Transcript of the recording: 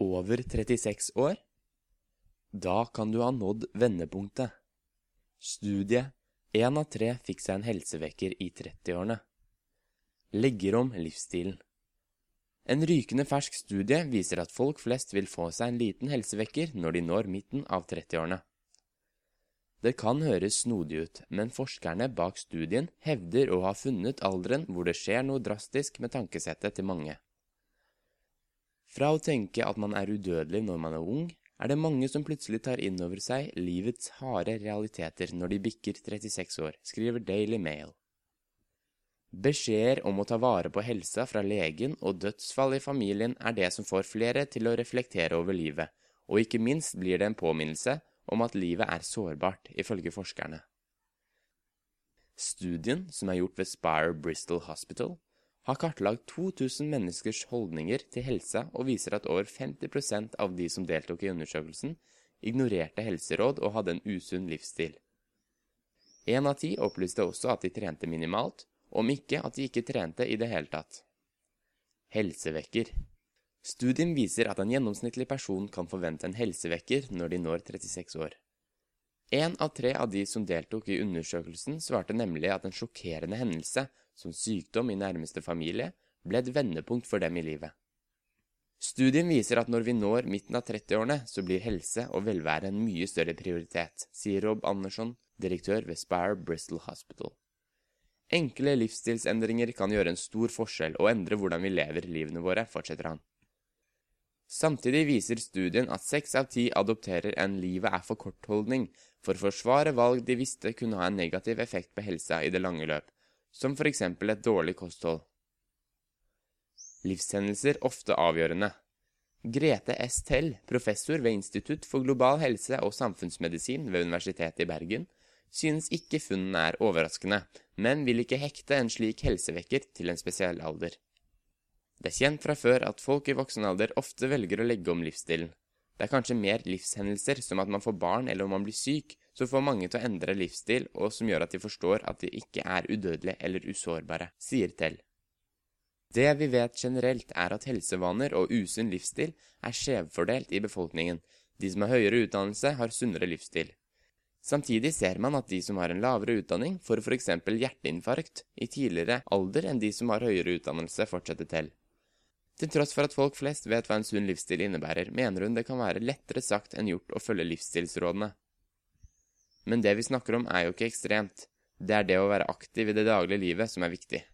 over 36 år? Da kan du ha nådd vendepunktet. Studie 1 av 3 fikk seg en helsevekker i 30-årene. Legger om livsstilen. En rykende fersk studie viser at folk flest vil få seg en liten helsevekker når de når midten av 30-årene. Det kan høres snodig ut, men forskerne bak studien hevder å ha funnet alderen hvor det skjer noe drastisk med tankesettet til mange. Fra å tenke at man er udødelig når man er ung, er det mange som plutselig tar inn over seg livets harde realiteter når de bikker 36 år, skriver Daily Mail. Beskjeder om å ta vare på helsa fra legen og dødsfall i familien er det som får flere til å reflektere over livet, og ikke minst blir det en påminnelse om at livet er sårbart, ifølge forskerne. Studien, som er gjort ved Spire Bristol Hospital, har kartlagt 2000 menneskers holdninger til helsa og viser at over 50% av de som deltok i undersøkelsen, ignorerte helseråd og hadde en usunn livsstil. 1 av 10 opplyste også at de trente minimalt, om ikke at de ikke trente i det hele tatt. Helsevekker. Studien viser at en gjennomsnittlig person kan forvente en helsevekker når de når 36 år. 1 av 3 av de som deltok i undersøkelsen svarte nemlig at en sjokkerende hendelse, som sykdom i nærmeste familie, ble et vendepunkt for dem i livet. Studien viser at når vi når midten av 30-årene, så blir helse og velvære en mye større prioritet, sier Rob Anderson, direktør ved Spire Bristol Hospital. Enkle livsstilsendringer kan gjøre en stor forskjell og endre hvordan vi lever livene våre, fortsetter han. Samtidig viser studien at 6 av 10 adopterer en livet er for kort-holdning for å forsvare valg de visste kunne ha en negativ effekt på helsa i det lange løp, som for eksempel et dårlig kosthold. Livshendelser ofte avgjørende. Grete S. Tell, professor ved Institutt for global helse og samfunnsmedisin ved Universitetet i Bergen, synes ikke funnene er overraskende, men vil ikke hekte en slik helsevekker til en spesiell alder. Det er kjent fra før at folk i voksen alder ofte velger å legge om livsstilen. Det er kanskje mer livshendelser som at man får barn eller om man blir syk, som får mange til å endre livsstil og som gjør at de forstår at de ikke er udødelige eller usårbare, sier Tell. Det vi vet generelt er at helsevaner og usunn livsstil er skjevfordelt i befolkningen. De som har høyere utdannelse har sunnere livsstil. Samtidig ser man at de som har en lavere utdanning får for eksempel hjerteinfarkt i tidligere alder enn de som har høyere utdannelse, fortsetter Tell. Til tross for at folk flest vet hva en sunn livsstil innebærer, mener hun det kan være lettere sagt enn gjort å følge livsstilsrådene. Men det vi snakker om er jo ikke ekstremt. Det er det å være aktiv i det daglige livet som er viktig.